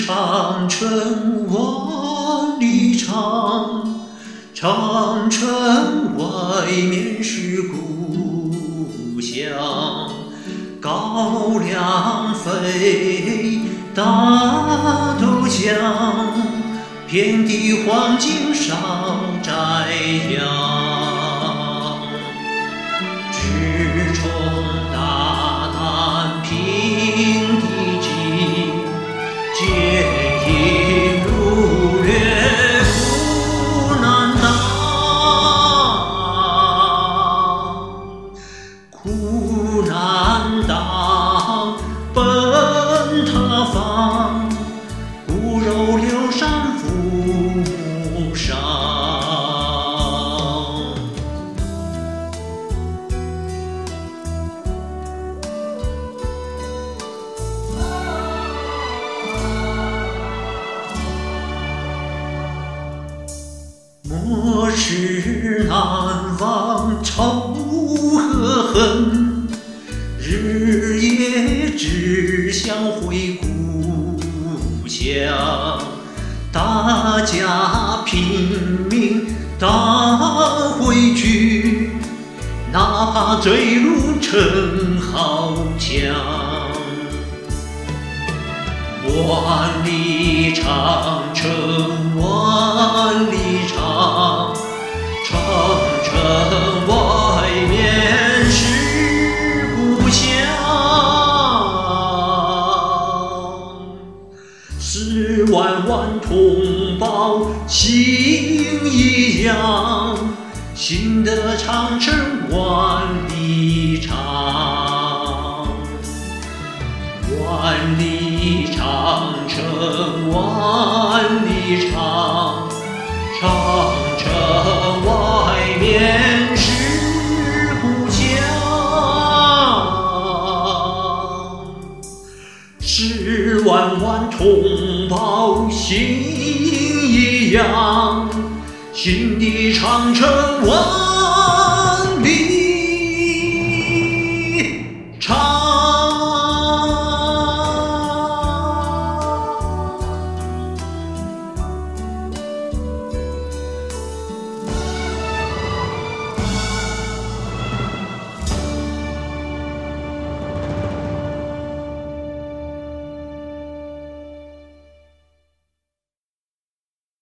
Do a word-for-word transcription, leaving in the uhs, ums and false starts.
长城万里长，长城外面是故乡。高粱飞，大豆香，遍地黄金少摘阳。直冲大胆平地起，剑影如掠苦难当，苦难当奔他方，骨肉流伤父母伤。莫是难忘仇和恨，日夜只想回故乡。大家拼命打回去，哪怕坠入陈壕墙。万里长城万里长，长城外面是故乡。十万万同胞心一样，新的长城万里长，万里长城万里长，长城外面是故乡。十万万同胞心一样，新的长城万